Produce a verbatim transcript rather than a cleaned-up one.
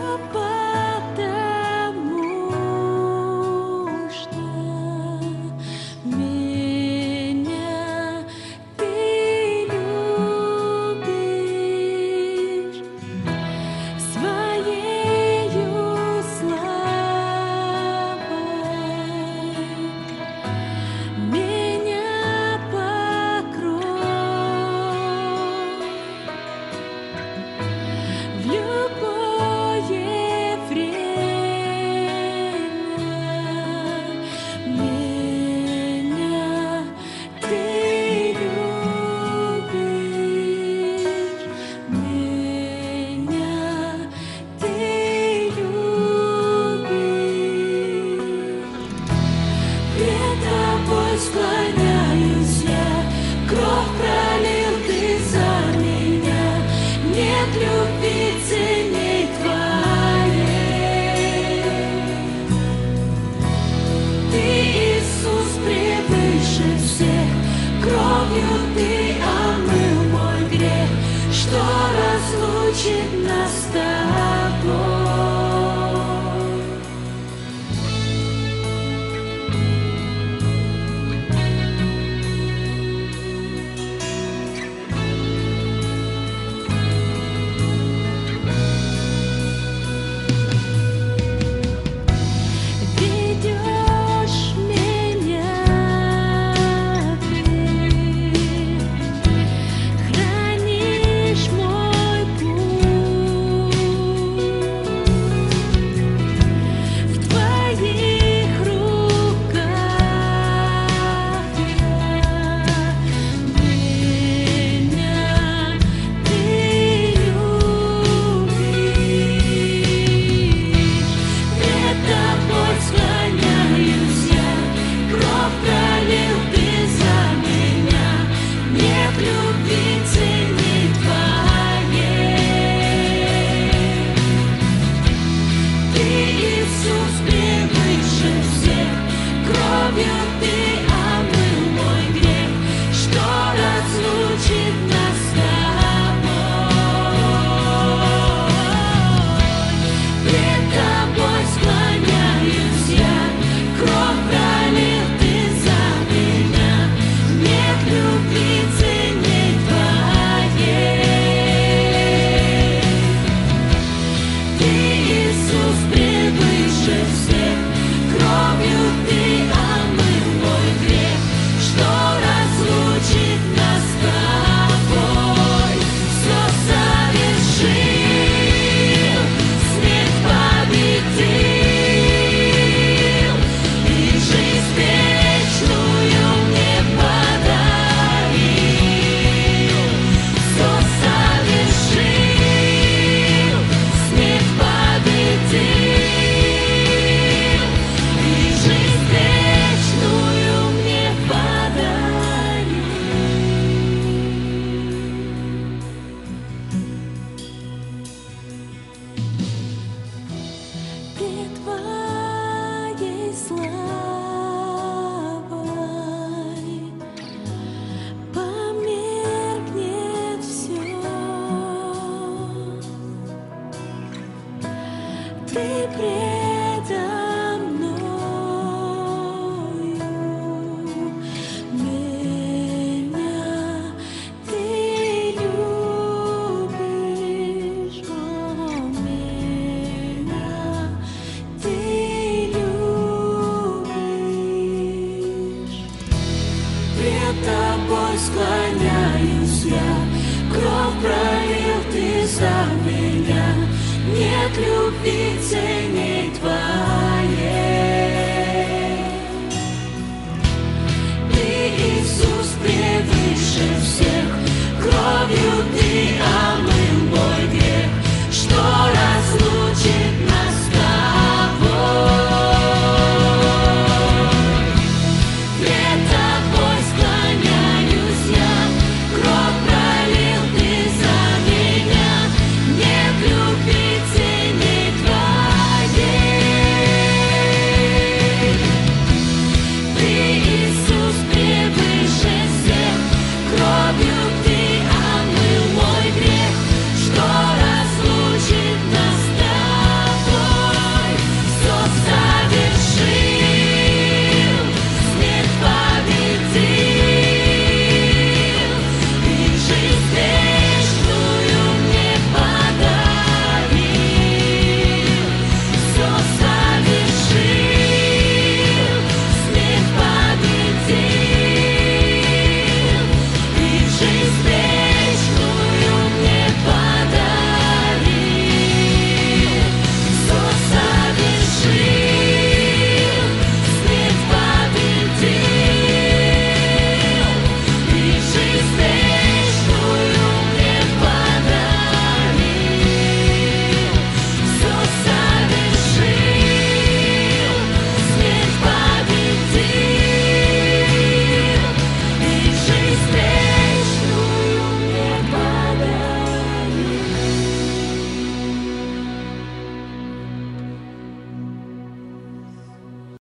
потому что меня ты любишь своею славой. Меня покрой в любое время. Меня ты любишь, меня ты любишь. Пред тобой склоняюсь я, кровь пролил ты за меня, нет любви ценней твоей. Ты, Иисус, превыше всех, кровью ты омыл мой грех, что разлучит нас с тобой. Ведешь меня ты, хранишь мой путь. В твоих руках я, меня ты любишь. Пред тобой склоняюсь я, кровь пролил ты за меня, нет любви ценней твоей. Ты, Иисус, превыше всех, кровью ты омыл мой грех, что разлучит нас с тобой. Пред тобой склоняюсь я, кровь пролил ты за меня, нет любви ценней твоей. Ты, Иисус, превыше всех, кровью ты омыл мой грех, что разлучит нас с тобой. Все совершил, смерть победил, и жизнь вечную мне подарил. Все совершил, смерть победил, и жизнь вечную мне подарил. Пред твоей славой померкнет все. Ты предо мною, меня ты любишь, о, меня ты любишь. Пред тобой склоняюсь